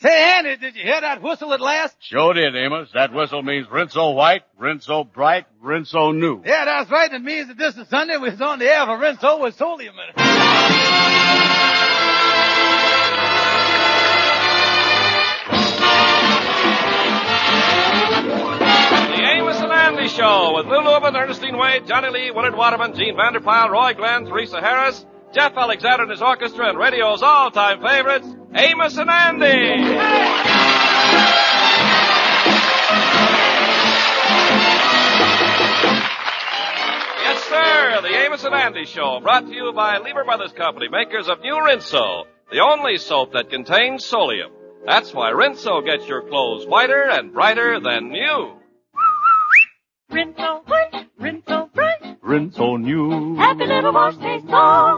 Say, Andy, did you hear that whistle at last? Sure did, Amos. That whistle means Rinso white, Rinso bright, Rinso new. Yeah, that's right. It means that this is Sunday. We're on the air for Rinso with Solium in it. The Amos and Andy Show with Lou Lubin, Ernestine Wade, Johnny Lee, Willard Waterman, Gene Vanderpyle, Roy Glenn, Teresa Harris, Jeff Alexander and his orchestra, and radio's all-time favorites, Amos and Andy. Yes, sir, the Amos and Andy Show, brought to you by Lever Brothers Company, makers of New Rinso, the only soap that contains Solium. That's why Rinso gets your clothes whiter and brighter than new. Rinso white, Rinso bright, Rinso new. happy little wash taste all.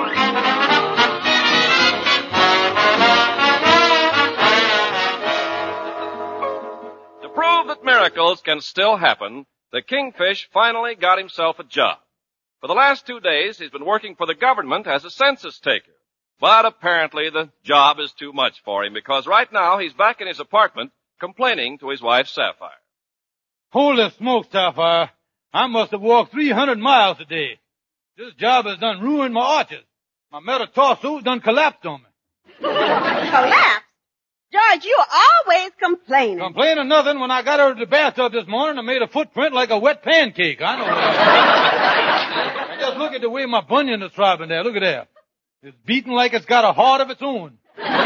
To prove that miracles can still happen, the Kingfish finally got himself a job. For the last 2 days, he's been working for the government as a census taker. But apparently the job is too much for him because right now he's back in his apartment complaining to his wife Sapphire. Holy smokes, Sapphire. I must have walked 300 miles today. This job has done ruined my arches. My metatarsals done collapsed on me. Collapsed? George, you're always complaining. Complaining nothing. When I got out of the bathtub this morning, I made a footprint like a wet pancake. I know that. And just look at the way my bunion is throbbing there. Look at that. It's beating like it's got a heart of its own.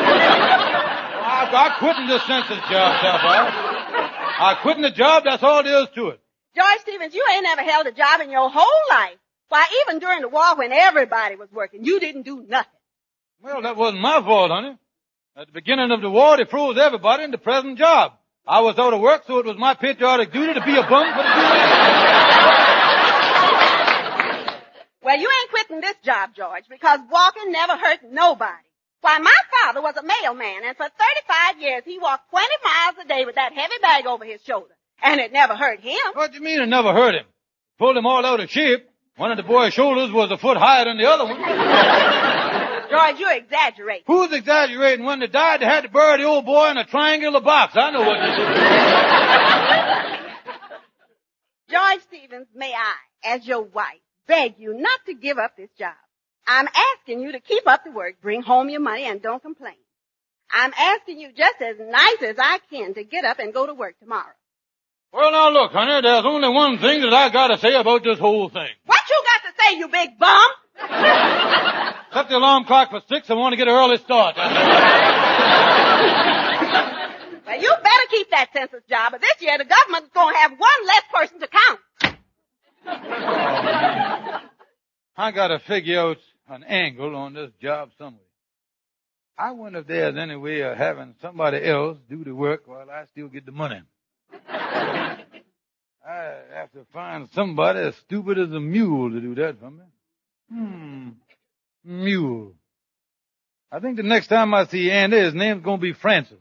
I quitting this census job, Sapphire. I quitting the job, that's all there is to it. George Stevens, you ain't never held a job in your whole life. Why, even during the war when everybody was working, you didn't do nothing. Well, that wasn't my fault, honey. At the beginning of the war, they froze everybody in the present job. I was out of work, so it was my patriotic duty to be a bum for the 2 years. Well, you ain't quitting this job, George, because walking never hurt nobody. Why, my father was a mailman, and for 35 years he walked 20 miles a day with that heavy bag over his shoulder. And it never hurt him. What do you mean it never hurt him? Pulled him all out of shape. One of the boy's shoulders was a foot higher than the other one. George, you're exaggerating. Who's exaggerating? When they died, they had to bury the old boy in a triangular box. I know what to do. George Stevens, may I, as your wife, beg you not to give up this job. I'm asking you to keep up the work, bring home your money, and don't complain. I'm asking you just as nice as I can to get up and go to work tomorrow. Well, now look, honey, there's only one thing that I gotta say about this whole thing. What you got to say, you big bum? Set the alarm clock for 6. I want to get an early start. Well, you better keep that census job, but this year the government's going to have one less person to count. I gotta figure out an angle on this job somewhere. I wonder if there's any way of having somebody else do the work while I still get the money. I have to find somebody as stupid as a mule to do that for me. Mule. I think the next time I see Andy, his name's gonna be Francis.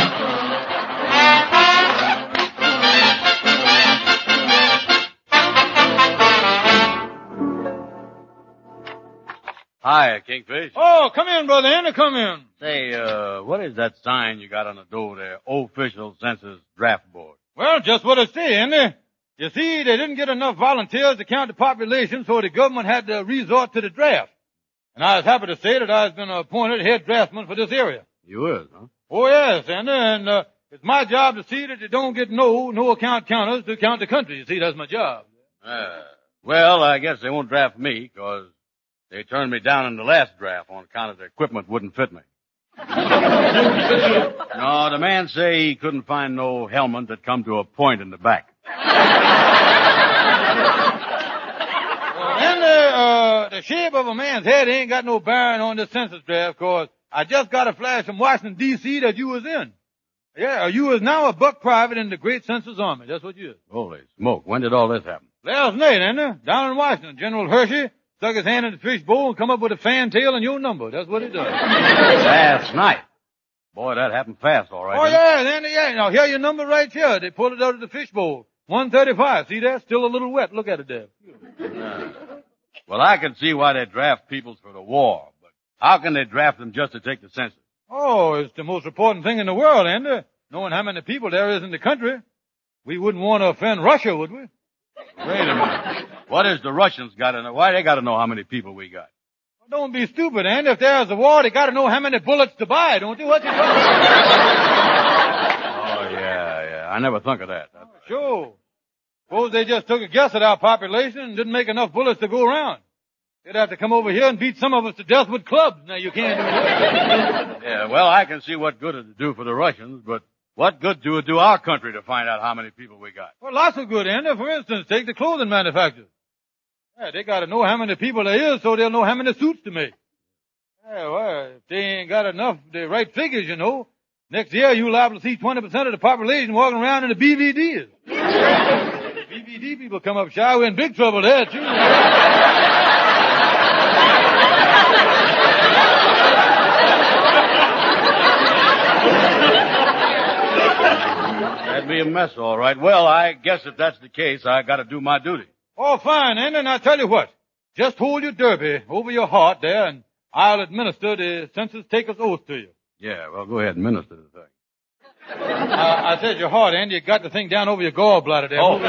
Hi, Kingfish. Oh, come in, Brother Andy, come in. Say, what is that sign you got on the door there? Official Census Draft Board. Well, just what I say, Andy. You see, they didn't get enough volunteers to count the population, so the government had to resort to the draft. And I was happy to say that I've been appointed head draftsman for this area. You is, huh? Oh, yes, Andy, and it's my job to see that they don't get no account counters to count the country. You see, that's my job. Well, I guess they won't draft me, 'cause they turned me down in the last draft on account of the equipment wouldn't fit me. No, the man say he couldn't find no helmet that come to a point in the back. And the shape of a man's head ain't got no bearing on this census draft, 'cause I just got a flash from Washington, D.C. that you was in. Yeah, you is now a buck private in the great census army. That's what you is. Holy smoke, when did all this happen? Last night, Andy, down in Washington, General Hershey stuck his hand in the fishbowl and come up with a fantail and your number. That's what he does. Last night. Boy, that happened fast, all right. Oh, yeah, Andy, yeah. Now, here your number right here. They pulled it out of the fishbowl. 135. See that? Still a little wet. Look at it there. Well, I can see why they draft people for the war, but how can they draft them just to take the census? Oh, it's the most important thing in the world, Andy. Knowing how many people there is in the country. We wouldn't want to offend Russia, would we? Wait a minute. What is the Russians got to know? Why they got to know how many people we got? Well, don't be stupid, Andy. If there's a war, they got to know how many bullets to buy, don't you? What you talking about? Oh, yeah. I never thunk of that. Sure. Suppose they just took a guess at our population and didn't make enough bullets to go around. They'd have to come over here and beat some of us to death with clubs. Now, you can't do that. Yeah, well, I can see what good it'd do for the Russians, but what good do it do our country to find out how many people we got? Well, lots of good, Andy. For instance, take the clothing manufacturers. Yeah, they got to know how many people there is so they'll know how many suits to make. Yeah, well, if they ain't got enough, the right figures, you know, next year you'll liable to see 20% of the population walking around in the BVDs. BVD people come up shy, we're in big trouble there, too. That'd be a mess, all right. Well, I guess if that's the case, I got to do my duty. Oh, fine, Andy, and I'll tell you what. Just hold your derby over your heart there, and I'll administer the census taker's oath to you. Yeah, well, go ahead and minister the thing. I said your heart, Andy. You got the thing down over your gallbladder there. Oh.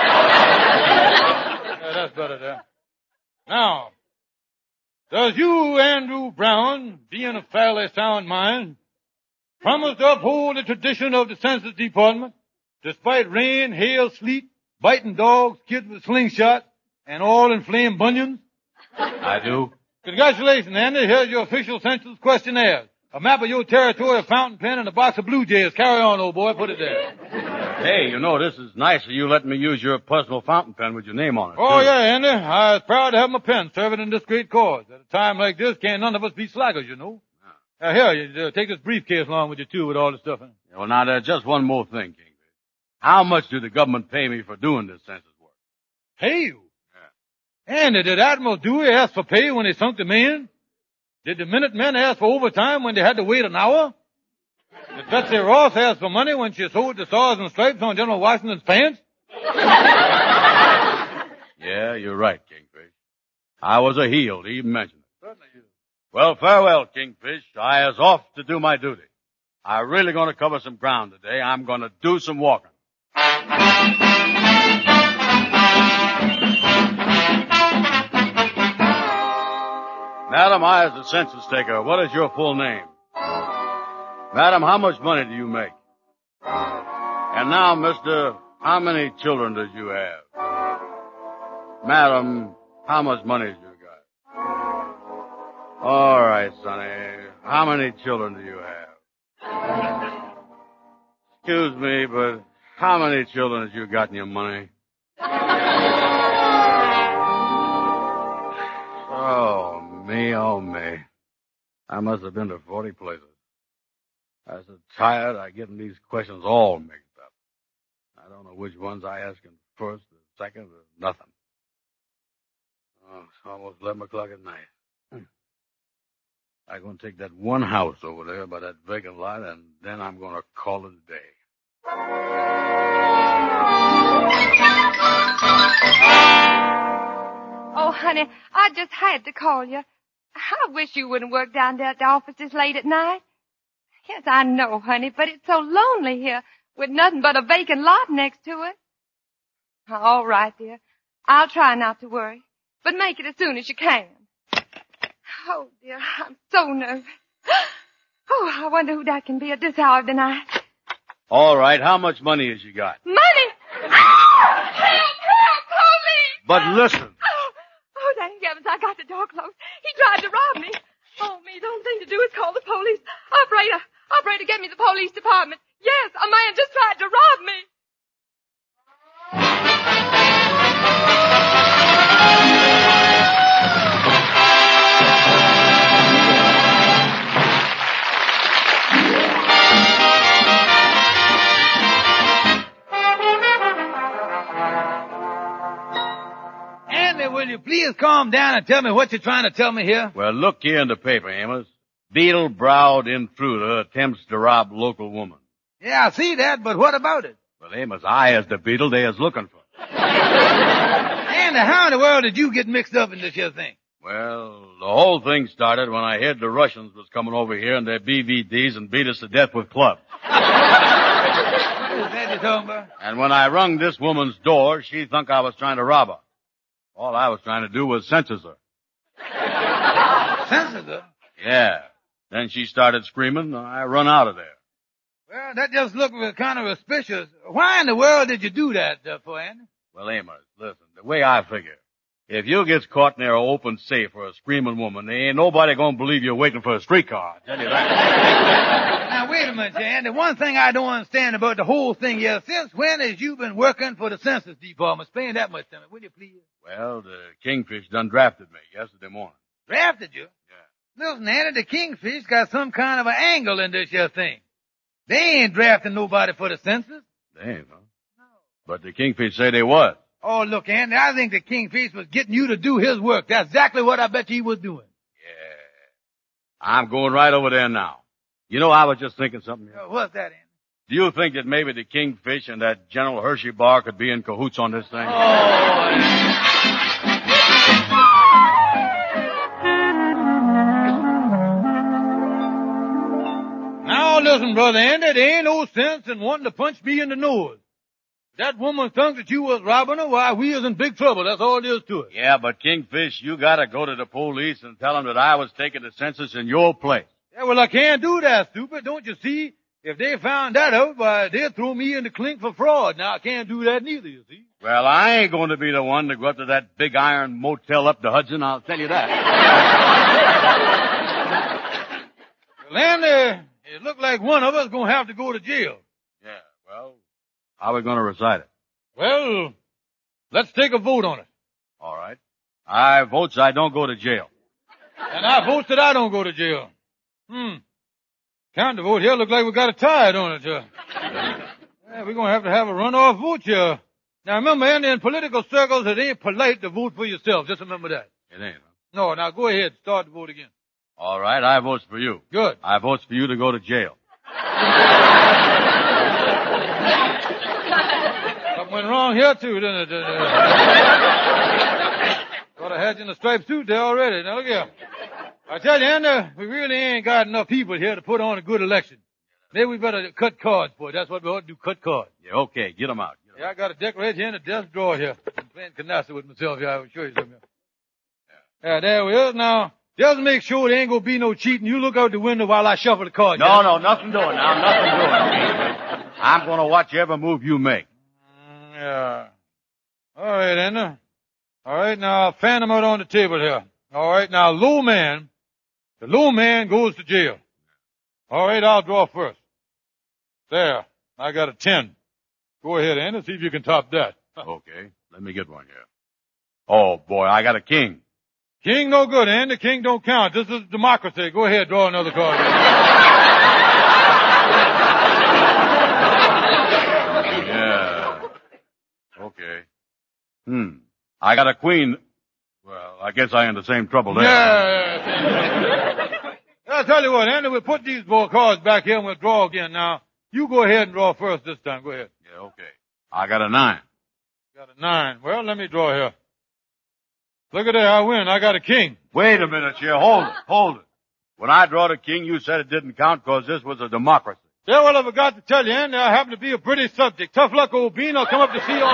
Yeah, that's better there. Now, does you, Andrew Brown, being of fairly sound mind, promise to uphold the tradition of the Census Department, despite rain, hail, sleet, biting dogs, kids with slingshots, and all inflamed bunions? I do. Congratulations, Andy. Here's your official census questionnaire. A map of your territory, a fountain pen, and a box of Blue Jays. Carry on, old boy. Put it there. Hey, you know, this is nice of you letting me use your personal fountain pen with your name on it. Oh, too. yeah, Andy. I was proud to have my pen serving in this great cause. At a time like this, can't none of us be slackers, you know. Here, you take this briefcase along with you, too, with all the stuff in it. Well, now, there's just one more thing, King. How much do the government pay me for doing this census work? Pay you? Yeah. Andy, did Admiral Dewey ask for pay when he sunk the Maine? Did the Minutemen ask for overtime when they had to wait an hour? Did Betsy Ross ask for money when she sewed the stars and stripes on General Washington's pants? Yeah, you're right, Kingfish. I was a heel to even mention it. Certainly you. Well, farewell, Kingfish. I is off to do my duty. I'm really going to cover some ground today. I'm going to do some walking. Madam, I is the census taker. What is your full name? Madam, how much money do you make? And now, mister, how many children does you have? Madam, how much money do you got? All right, sonny. How many children do you have? Excuse me, but how many children have you got in your money? Oh, me. I must have been to 40 places. I'm so tired of getting these questions all mixed up. I don't know which ones I ask him first or second or nothing. Oh, it's almost 11 o'clock at night. I'm going to take that one house over there by that vacant lot, and then I'm going to call it a day. Oh, honey, I just had to call you. I wish you wouldn't work down there at the office this late at night. Yes, I know, honey, but it's so lonely here with nothing but a vacant lot next to it. All right, dear. I'll try not to worry, but make it as soon as you can. Oh, dear, I'm so nervous. Oh, I wonder who that can be at this hour of the night. All right, how much money has you got? Money! Ah! Help, police! But listen. Oh, thank heavens, I got the door closed. He tried to rob me. Oh, me, the only thing to do is call the police. Operator, get me the police department. Yes, a man just tried to rob me. Will you please calm down and tell me what you're trying to tell me here? Well, look here in the paper, Amos. Beetle-browed intruder attempts to rob local woman. Yeah, I see that, but what about it? Well, Amos, I is the beetle they is looking for. Andy, how in the world did you get mixed up in this here thing? Well, the whole thing started when I heard the Russians was coming over here in their BVDs and beat us to death with clubs. What is that you're talking about? And when I rung this woman's door, she thunk I was trying to rob her. All I was trying to do was census her. Census her? Yeah. Then she started screaming, and I run out of there. Well, that just looked kind of suspicious. Why in the world did you do that, for, Andy? Well, Amos, listen, the way I figure, if you gets caught near an open safe or a screaming woman, there ain't nobody gonna believe you're waiting for a streetcar. I tell you that. Now, wait a minute, Andy. One thing I don't understand about the whole thing here, since when has you been working for the Census Department? Explain that much to me, will you please? Well, the Kingfish done drafted me yesterday morning. Drafted you? Yeah. Listen, Andy, the Kingfish got some kind of an angle in this here thing. They ain't drafting nobody for the census. They ain't, huh? No. But the Kingfish say they was. Oh, look, Andy, I think the Kingfish was getting you to do his work. That's exactly what I bet he was doing. Yeah. I'm going right over there now. You know, I was just thinking something here. What's that, Andy? Do you think that maybe the Kingfish and that General Hershey bar could be in cahoots on this thing? Now listen, Brother Andy, there ain't no sense in wanting to punch me in the nose. That woman thinks that you was robbing her, why, we is in big trouble. That's all there is to it. Yeah, but Kingfish, you gotta go to the police and tell them that I was taking the census in your place. Yeah, well, I can't do that, stupid. Don't you see? If they found that out, why, they'd throw me in the clink for fraud. Now, I can't do that neither, you see. Well, I ain't going to be the one to go up to that big iron motel up the Hudson, I'll tell you that. Well, Andy, it looked like one of us gonna have to go to jail. Yeah, well, how are we going to recite it? Well, let's take a vote on it. All right. I votes I don't go to jail. And I vote that I don't go to jail. Count the vote here. Look like we got a tie, don't it, Yeah, we're gonna have a runoff vote here. Now remember, Andy, in political circles, it ain't polite to vote for yourself. Just remember that. It ain't, huh? No, now go ahead. Start the vote again. All right, I votes for you. Good. I votes for you to go to jail. Something went wrong here too, didn't it? Thought I had you in a striped suit there already. Now look here. I tell you, Andy, we really ain't got enough people here to put on a good election. Maybe we better cut cards for it. That's what we ought to do, cut cards. Yeah, okay, get them out. Yeah, I got a deck right here in the desk drawer here. I'm playing canasta with myself here. I will show you something. Yeah, there we are. Now, just make sure there ain't gonna be no cheating. You look out the window while I shuffle the cards. No, nothing doing now, nothing doing. I'm gonna watch every move you make. Yeah. All right, Andy. All right, now, fan them out on the table here. All right, now, the low man goes to jail. All right, I'll draw first. There. I got a 10. Go ahead, Andy. See if you can top that. Okay. Let me get one here. Oh, boy, I got a king. King no good, Andy. King don't count. This is democracy. Go ahead, draw another card. Yeah. Okay. I got a queen. Well, I guess I in the same trouble there. Yeah. I'll tell you what, Andy, we'll put these cards back here and we'll draw again. Now, you go ahead and draw first this time. Go ahead. Yeah, okay. I got a 9. Got a 9. Well, let me draw here. Look at that, I win. I got a king. Wait a minute, here. Hold it. When I draw the king, you said it didn't count because this was a democracy. Yeah, well, I forgot to tell you, Andy, I happen to be a British subject. Tough luck, old bean. I'll come up to see you on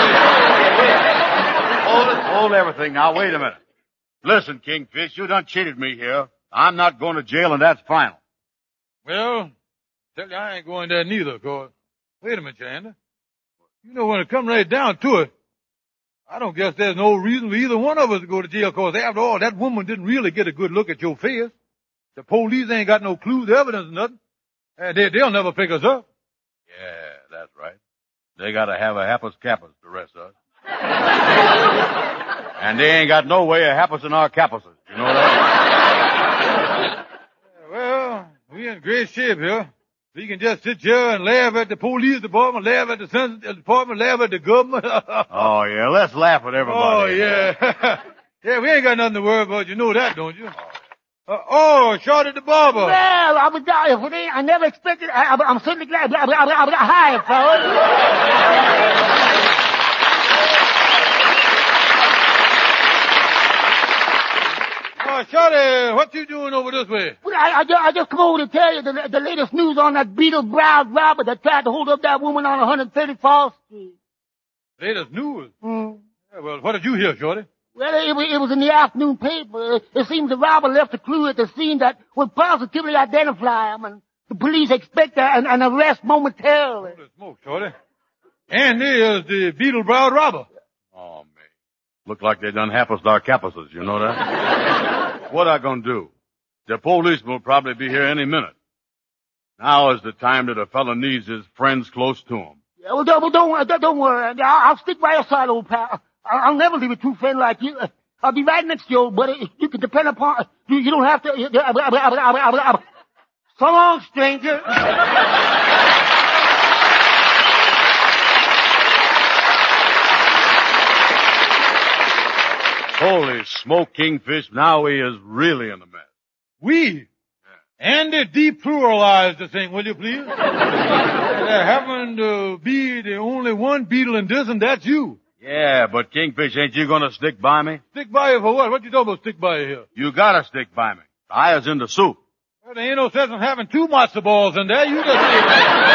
Hold everything now. Wait a minute. Listen, Kingfish, you done cheated me here. I'm not going to jail, and that's final. Well, tell you, I ain't going there neither, cause, wait a minute, Andy. You know, when it comes right down to it, I don't guess there's no reason for either one of us to go to jail, cause after all, that woman didn't really get a good look at your face. The police ain't got no clues, evidence, nothing. They'll never pick us up. Yeah, that's right. They gotta have a happus capus to arrest us. And they ain't got no way of happusing our capuses. You know that? Well, we in great shape here. We can just sit here and laugh at the police department, laugh at the census department, laugh at the government. Oh, yeah, let's laugh at everybody. Oh, yeah. Yeah, we ain't got nothing to worry about. You know that, don't you? Shorty the barber. Well, I was dying for that. I never expected. I'm certainly glad. Hi, fellas. Shorty, what you doing over this way? Well, I just come over to tell you the latest news on that beetle-browed robber that tried to hold up that woman on 134th Street. Latest news? Yeah, well, what did you hear, Shorty? Well, it was in the afternoon paper. It seems the robber left a clue at the scene that would positively identify him, and the police expect an arrest momentarily. Holy smoke, Shorty. Andy is the beetle-browed robber. Oh, man. Look like they done happus our campuses, you know that? What I gonna do? The policeman will probably be here any minute. Now is the time that a fella needs his friends close to him. Yeah, well, don't worry. I'll stick by your side, old pal. I'll never leave a true friend like you. I'll be right next to you, buddy. You can depend upon. You don't have to. So long, stranger. Holy smoke, Kingfish. Now he is really in a mess. We? Andy, depluralize the thing, will you please? There happen to be the only one beetle in this, and that's you. Yeah, but Kingfish, ain't you gonna stick by me? Stick by you for what? What you talking about stick by you here? You gotta stick by me. I is in the soup. Well, there ain't no sense in having two matzo balls in there. You just say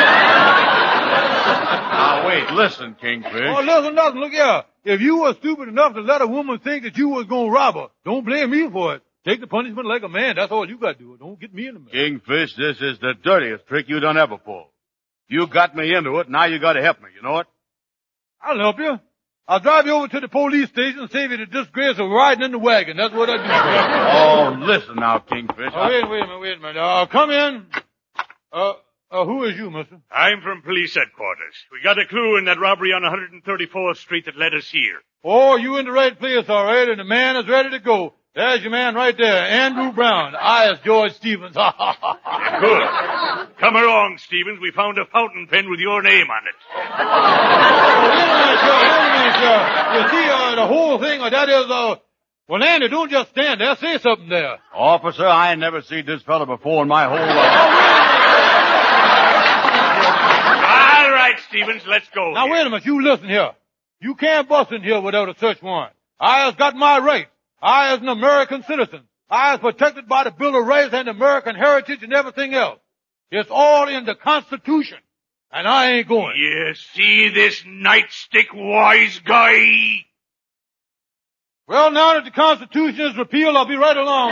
Now wait, listen, Kingfish. Oh, listen, look here. If you were stupid enough to let a woman think that you was gonna rob her, don't blame me for it. Take the punishment like a man. That's all you gotta do. Don't get me in the mess. Kingfish, this is the dirtiest trick you done ever pulled. You got me into it, now you gotta help me, you know it? I'll help you. I'll drive you over to the police station and save you the disgrace of riding in the wagon. That's what I do. Oh, listen now, Kingfish. Oh, wait a minute. Come in. Who is you, mister? I'm from police headquarters. We got a clue in that robbery on 134th Street that led us here. Oh, you in the right place, all right, and the man is ready to go. There's your man right there, Andrew Brown. I is George Stevens. Good. Come along, Stevens. We found a fountain pen with your name on it. Wait a minute, sir. You see, the whole thing, that is, well, Andy, don't just stand there. Say something there. Officer, I ain't never seen this fella before in my whole life. All right, Stevens, let's go. Now, wait a minute. You listen here. You can't bust in here without a search warrant. I has got my rights. I as an American citizen. I is protected by the Bill of Rights and American heritage and everything else. It's all in the Constitution. And I ain't going. You see this nightstick wise guy? Well, now that the Constitution is repealed, I'll be right along.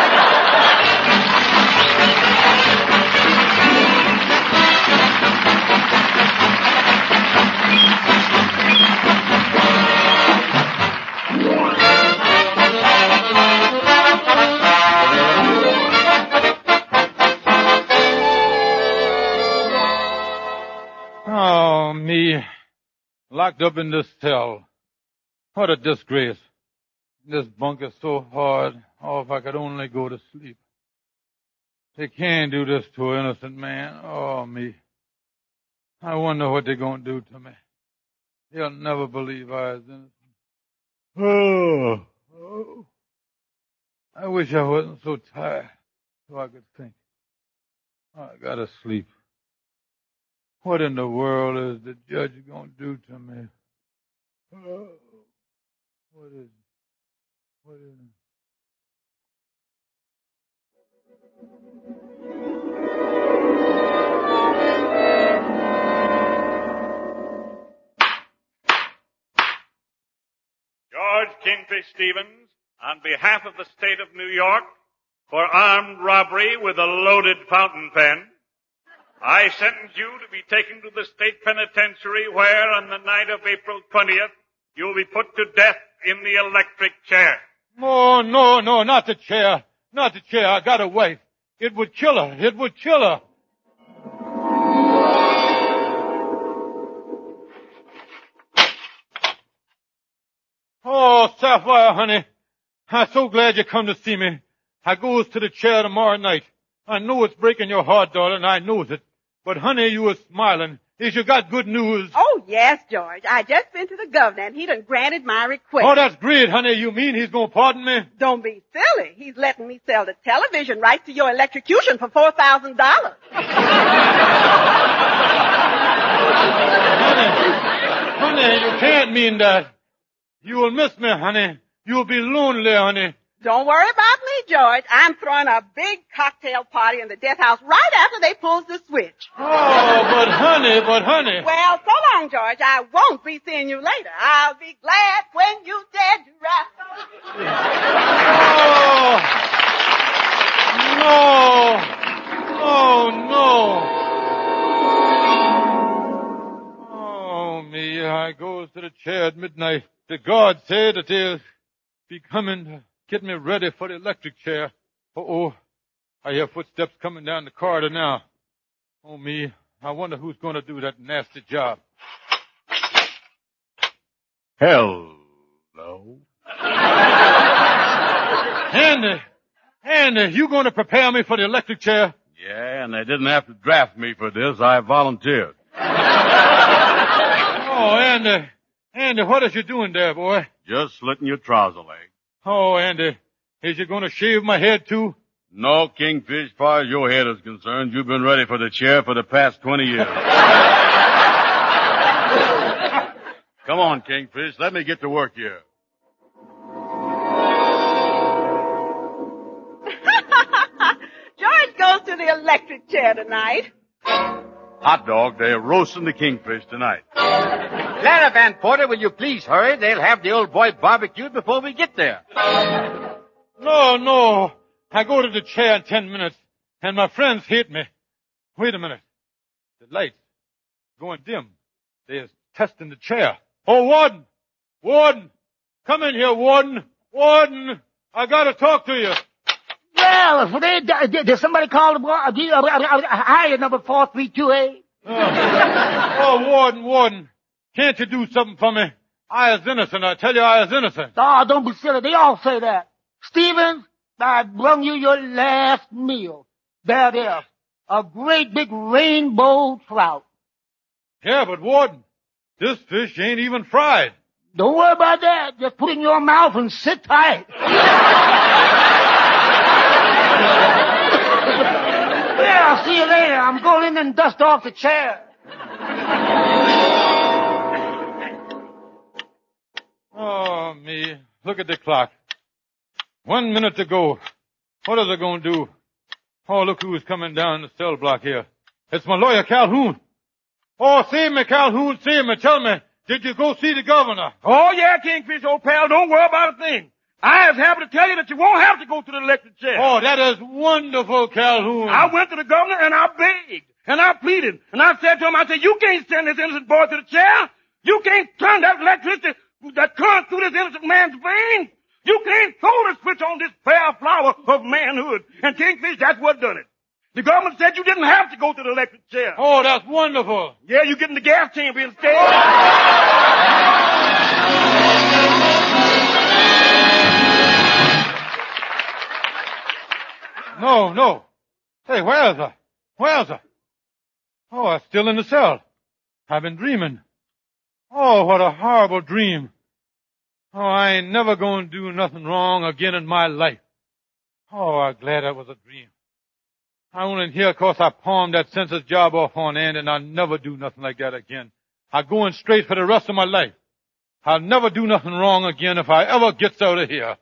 Oh, me. Locked up in this cell. What a disgrace. This bunk is so hard. Oh, if I could only go to sleep. They can't do this to an innocent man. Oh, me. I wonder what they're going to do to me. They'll never believe I was innocent. Oh. I wish I wasn't so tired so I could think. Oh, I gotta sleep. What in the world is the judge going to do to me? Oh, what is it? What is it? George Kingfish Stevens, on behalf of the state of New York, for armed robbery with a loaded fountain pen, I sentence you to be taken to the state penitentiary where, on the night of April 20th, you'll be put to death in the electric chair. Oh, no, not the chair. Not the chair. I got a wife. It would kill her. It would kill her. Oh, Sapphire, honey. I'm so glad you come to see me. I goes to the chair tomorrow night. I know it's breaking your heart, darling. I knows it. But, honey, you was smiling. Is you got good news? Oh, yes, George. I just been to the governor, and he done granted my request. Oh, that's great, honey. You mean he's going to pardon me? Don't be silly. He's letting me sell the television rights to your electrocution for $4,000. Honey, you can't mean that. You will miss me, honey. You'll be lonely, honey. Don't worry about me, George, I'm throwing a big cocktail party in the death house right after they pulls the switch. Oh, but honey. Well, so long, George. I won't be seeing you later. I'll be glad when you dead, you rascal. Oh, no. Oh, me, I goes to the chair at midnight. The guard said that they'll be coming to get me ready for the electric chair. Uh-oh, I hear footsteps coming down the corridor now. Oh, me, I wonder who's going to do that nasty job. Hello. Andy, you going to prepare me for the electric chair? Yeah, and they didn't have to draft me for this. I volunteered. Oh, Andy, what is you doing there, boy? Just slitting your trouser leg. Oh, Andy, is you going to shave my head too? No, Kingfish, as far as your head is concerned, you've been ready for the chair for the past 20 years. Come on, Kingfish, let me get to work here. George goes to the electric chair tonight. Hot dog, they're roasting the Kingfish tonight. Clara Van Porter, will you please hurry? They'll have the old boy barbecued before we get there. No. I go to the chair in 10 minutes, and my friends hate me. Wait a minute. The lights going dim. They're testing the chair. Oh, Warden! Come in here, Warden! I gotta talk to you. Well, did somebody call the higher number 432A? Oh, Warden. Can't you do something for me? I is innocent. I tell you, I is innocent. Oh, don't be silly. They all say that. Stevens, I brung you your last meal. There it is. A great big rainbow trout. Yeah, but Warden, this fish ain't even fried. Don't worry about that. Just put it in your mouth and sit tight. Well, I'll see you later. I'm going in and dust off the chair. Oh, me. Look at the clock. 1 minute to go. What is it going to do? Oh, look who's coming down the cell block here. It's my lawyer, Calhoun. Oh, save me, Calhoun, save me. Tell me, did you go see the governor? Oh, yeah, Kingfish, old pal. Don't worry about a thing. I was happy to tell you that you won't have to go to the electric chair. Oh, that is wonderful, Calhoun. I went to the governor and I begged and I pleaded and I said to him, I said, you can't send this innocent boy to the chair. You can't turn that electricity, that current through this innocent man's veins. You can't throw the switch on this fair flower of manhood. And Kingfish, that's what done it. The government said you didn't have to go to the electric chair. Oh, that's wonderful. Yeah, you get in the gas chamber instead. No. Hey, where is her? Oh, I'm still in the cell. I've been dreaming. Oh, what a horrible dream. Oh, I ain't never gonna do nothing wrong again in my life. Oh, I'm glad that was a dream. I only in here 'cause I palmed that census job off on Andy, and I'll never do nothing like that again. I'm going straight for the rest of my life. I'll never do nothing wrong again if I ever gets out of here.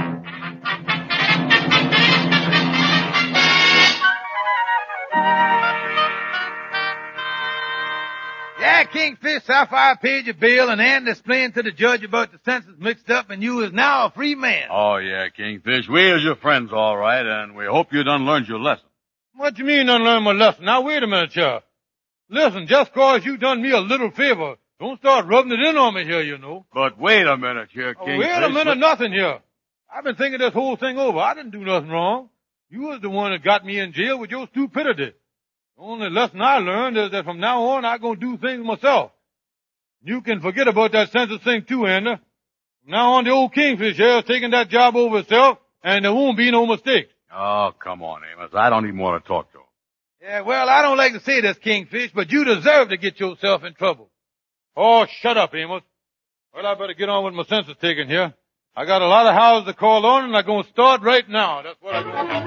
Yeah, Kingfish, Sapphire paid your bill, and Andy explained to the judge about the census mixed up, and you is now a free man. Oh, yeah, Kingfish. We is your friends, all right, and we hope you done learned your lesson. What you mean done learned my lesson? Now, wait a minute, here. Listen, just 'cause you done me a little favor, don't start rubbing it in on me here, you know. But wait a minute here, Kingfish. Wait a minute, nothing here. I've been thinking this whole thing over. I didn't do nothing wrong. You was the one that got me in jail with your stupidity. The only lesson I learned is that from now on, I'm going to do things myself. You can forget about that census thing too, Andy. From now on, the old Kingfish here is taking that job over itself, and there won't be no mistakes. Oh, come on, Amos. I don't even want to talk to him. Yeah, well, I don't like to say this, Kingfish, but you deserve to get yourself in trouble. Oh, shut up, Amos. Well, I better get on with my census taking here. I got a lot of houses to call on, and I'm going to start right now. That's what I'm going to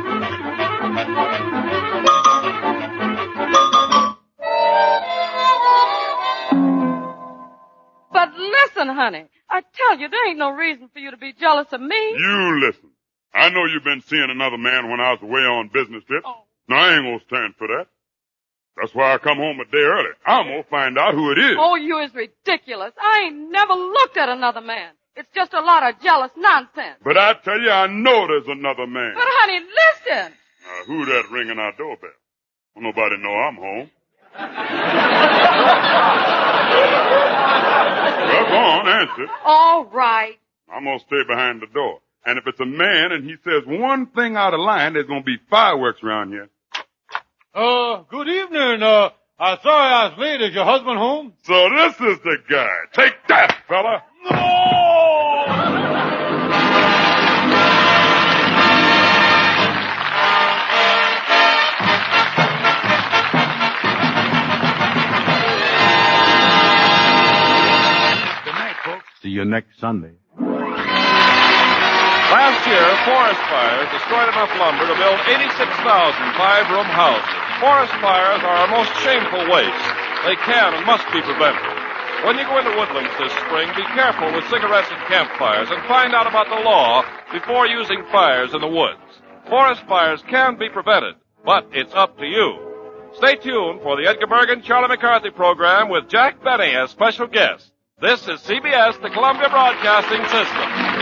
But listen, honey, I tell you, there ain't no reason for you to be jealous of me. You listen. I know you've been seeing another man when I was away on business trip. Oh. Now, I ain't gonna stand for that. That's why I come home a day early. I'm gonna find out who it is. Oh, you is ridiculous. I ain't never looked at another man. It's just a lot of jealous nonsense. But I tell you, I know there's another man. But honey, listen. Now, who that ringing our doorbell? Well, nobody know I'm home. Well, go on, answer. All right. I'm gonna stay behind the door. And if it's a man and he says one thing out of line, there's gonna be fireworks around here. Good evening. I'm sorry I was late. Is your husband home? So this is the guy. Take that, fella. Good night, folks. See you next Sunday. Last year, forest fires destroyed enough lumber to build 86,000 five-room houses. Forest fires are our most shameful waste. They can and must be prevented. When you go into Woodlands this spring, be careful with cigarettes and campfires and find out about the law before using fires in the woods. Forest fires can be prevented, but it's up to you. Stay tuned for the Edgar Bergen Charlie McCarthy program with Jack Benny as special guest. This is CBS, the Columbia Broadcasting System.